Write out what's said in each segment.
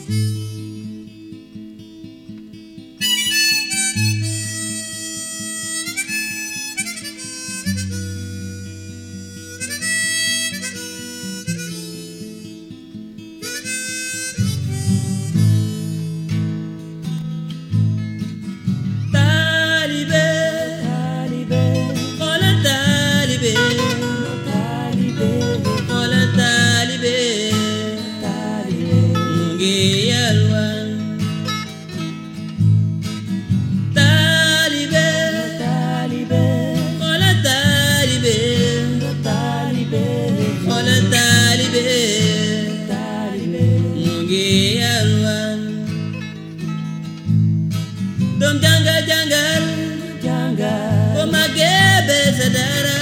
Dom jangal o magebe sadara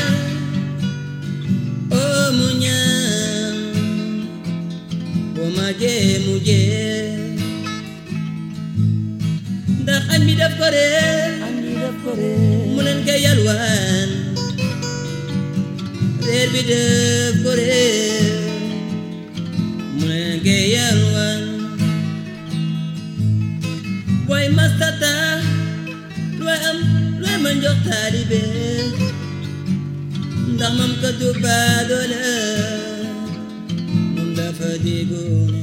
o munya o mage muje ndax añ bi def ko mu leen koy yalwaan reer bi def ko mu leen koy yalwaan way mastata looy man jox taalibe ndax moom ka du baadoola moom dafa déggoone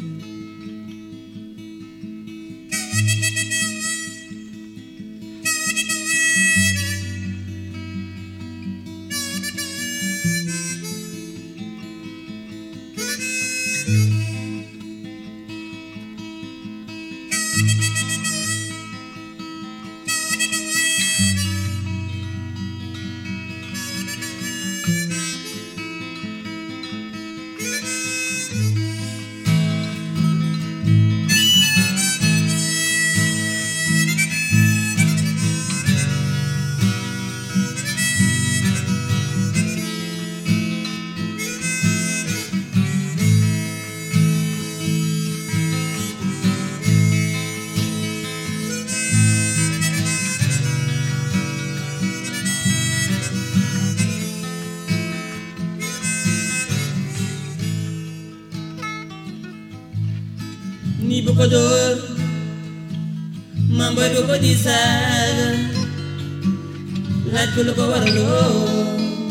ni bu ko dóor mamboy bu ko di saaga laaj ko lu ko waraloo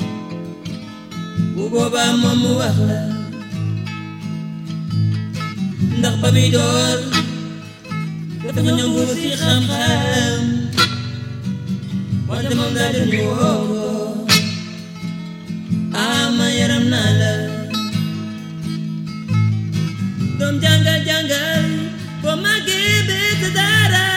bu boobaa moom mu wax la ndax ba bi door dafa ñëw bu ci xam-xam wante moom daa dem woo ama yaram naa la dom jangal bo magebe dara